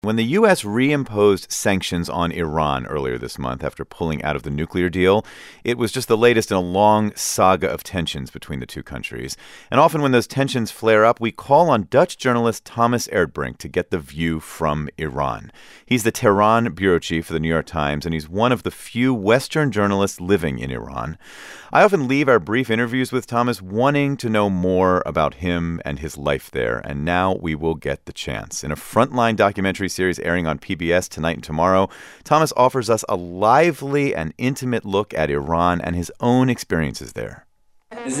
When the U.S. reimposed sanctions on Iran earlier this month after pulling out of the nuclear deal, it was just the latest in a long saga of tensions between the two countries. And often when those tensions flare up, we call on Dutch journalist Thomas Erdbrink to get the view from Iran. He's the Tehran bureau chief for the New York Times, and he's one of the few Western journalists living in Iran. I often leave our brief interviews with Thomas wanting to know more about him and his life there, and now we will get the chance. In a Frontline documentary series airing on PBS tonight and tomorrow, Thomas offers us a lively and intimate look at Iran and his own experiences there. And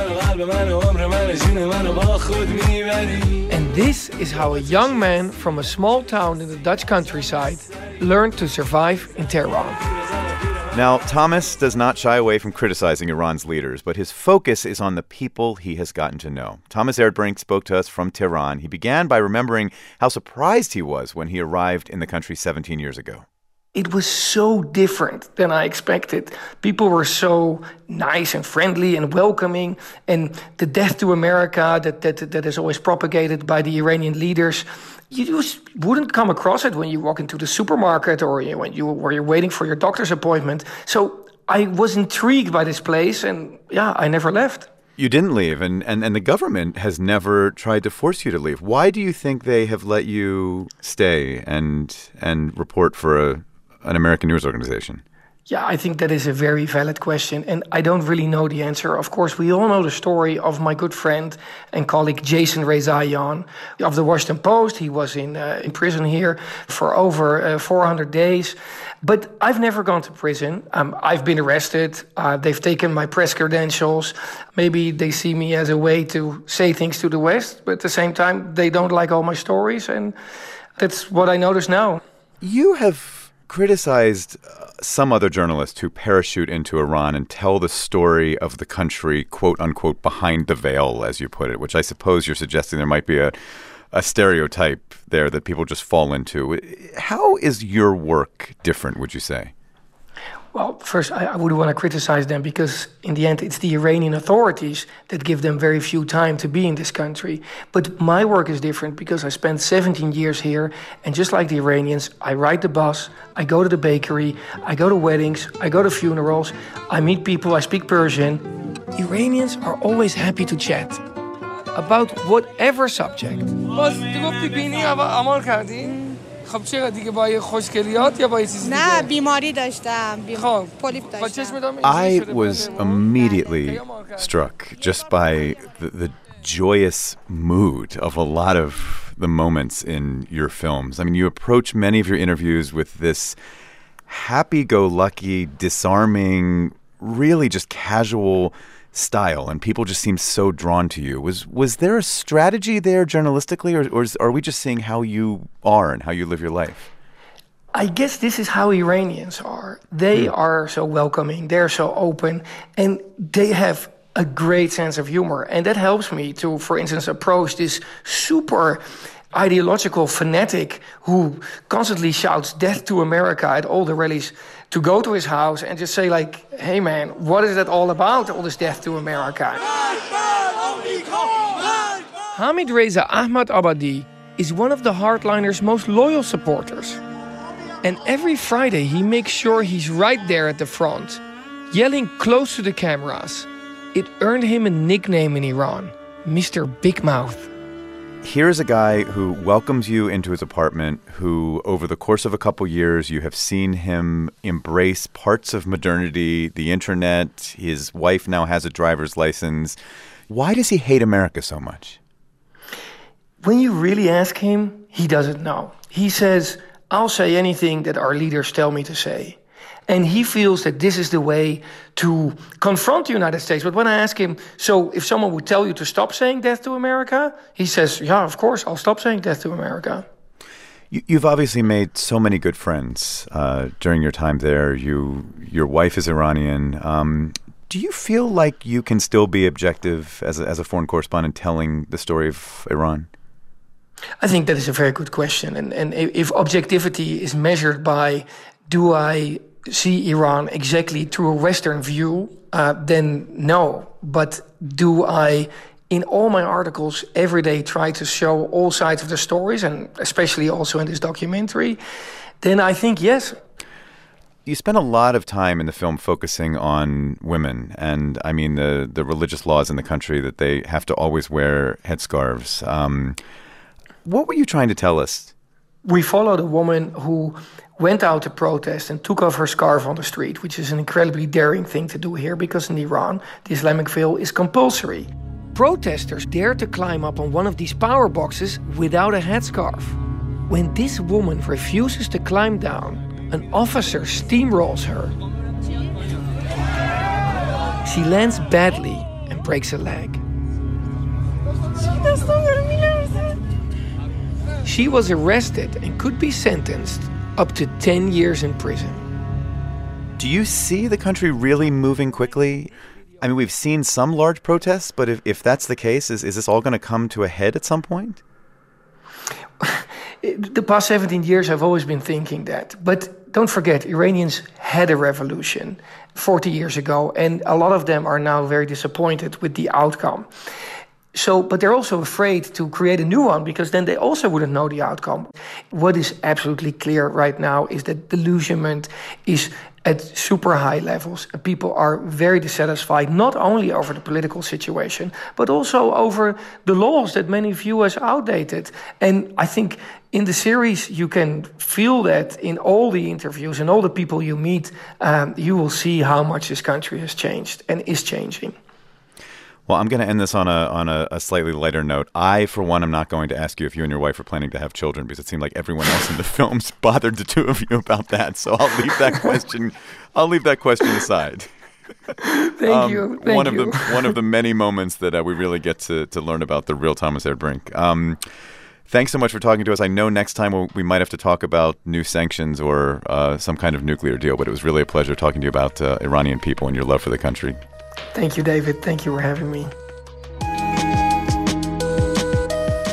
this is how a young man from a small town in the Dutch countryside learned to survive in Tehran. Now, Thomas does not shy away from criticizing Iran's leaders, but his focus is on the people he has gotten to know. Thomas Erdbrink spoke to us from Tehran. He began by remembering how surprised he was when he arrived in the country 17 years ago. It was so different than I expected. People were so nice and friendly and welcoming. And the death to America that is always propagated by the Iranian leaders, you just wouldn't come across it when you walk into the supermarket or when you're waiting for your doctor's appointment. So I was intrigued by this place, and I never left. You didn't leave, and the government has never tried to force you to leave. Why do you think they have let you stay and report for an American news organization? Yeah, I think that is a very valid question, and I don't really know the answer. Of course, we all know the story of my good friend and colleague Jason Rezaian of the Washington Post. He was in prison here for over 400 days. But I've never gone to prison. I've been arrested. They've taken my press credentials. Maybe they see me as a way to say things to the West, but at the same time, they don't like all my stories, and that's what I notice now. You have criticized some other journalists who parachute into Iran and tell the story of the country, quote unquote, behind the veil, as you put it, which I suppose you're suggesting there might be a stereotype there that people just fall into. How is your work different, would you say? Well, first, I wouldn't want to criticize them because in the end, it's the Iranian authorities that give them very few time to be in this country. But my work is different because I spent 17 years here. And just like the Iranians, I ride the bus, I go to the bakery, I go to weddings, I go to funerals, I meet people, I speak Persian. Iranians are always happy to chat about whatever subject. I was immediately struck just by the joyous mood of a lot of the moments in your films. I mean, you approach many of your interviews with this happy-go-lucky, disarming, really just casual style, and people just seem so drawn to you. Was there a strategy there journalistically, or are we just seeing how you are and how you live your life? I guess this is how Iranians are. They are so welcoming, they're so open, and they have a great sense of humor. And that helps me to, for instance, approach this super ideological fanatic who constantly shouts death to America at all the rallies, to go to his house and just say, like, hey, man, what is that all about, all this death to America? Hamid Reza Ahmad-Abadi is one of the hardliners' most loyal supporters. And every Friday, he makes sure he's right there at the front, yelling close to the cameras. It earned him a nickname in Iran, Mr. Big Mouth. Here's a guy who welcomes you into his apartment, who over the course of a couple years, you have seen him embrace parts of modernity, the internet. His wife now has a driver's license. Why does he hate America so much? When you really ask him, he doesn't know. He says, I'll say anything that our leaders tell me to say. And he feels that this is the way to confront the United States. But when I ask him, so if someone would tell you to stop saying death to America, he says, yeah, of course, I'll stop saying death to America. You've obviously made so many good friends during your time there. Your wife is Iranian. Do you feel like you can still be objective as a foreign correspondent telling the story of Iran? I think that is a very good question. And if objectivity is measured by, do I see Iran exactly through a Western view, then no. But do I in all my articles every day try to show all sides of the stories, and especially also in this documentary, then I think yes. You spend a lot of time in the film focusing on women, and I mean the religious laws in the country that they have to always wear headscarves. What were you trying to tell us? We followed a woman who went out to protest and took off her scarf on the street, which is an incredibly daring thing to do here because in Iran, the Islamic veil is compulsory. Protesters dared to climb up on one of these power boxes without a headscarf. When this woman refuses to climb down, an officer steamrolls her. She lands badly and breaks a leg. She was arrested and could be sentenced up to 10 years in prison. Do you see the country really moving quickly? I mean, we've seen some large protests, but if that's the case, is this all going to come to a head at some point? The past 17 years, I've always been thinking that. But don't forget, Iranians had a revolution 40 years ago, and a lot of them are now very disappointed with the outcome. But they're also afraid to create a new one because then they also wouldn't know the outcome. What is absolutely clear right now is that delusionment is at super high levels. People are very dissatisfied, not only over the political situation, but also over the laws that many view as outdated. And I think in the series, you can feel that in all the interviews and all the people you meet, you will see how much this country has changed and is changing. Well, I'm going to end this on a slightly lighter note. I, for one, am not going to ask you if you and your wife are planning to have children because it seemed like everyone else in the films bothered the two of you about that. So I'll leave that question. Aside. Thank you. One of the many moments that we really get to learn about the real Thomas Erdbrink. Thanks so much for talking to us. I know next time we might have to talk about new sanctions or some kind of nuclear deal, but it was really a pleasure talking to you about Iranian people and your love for the country. Thank you, David. Thank you for having me.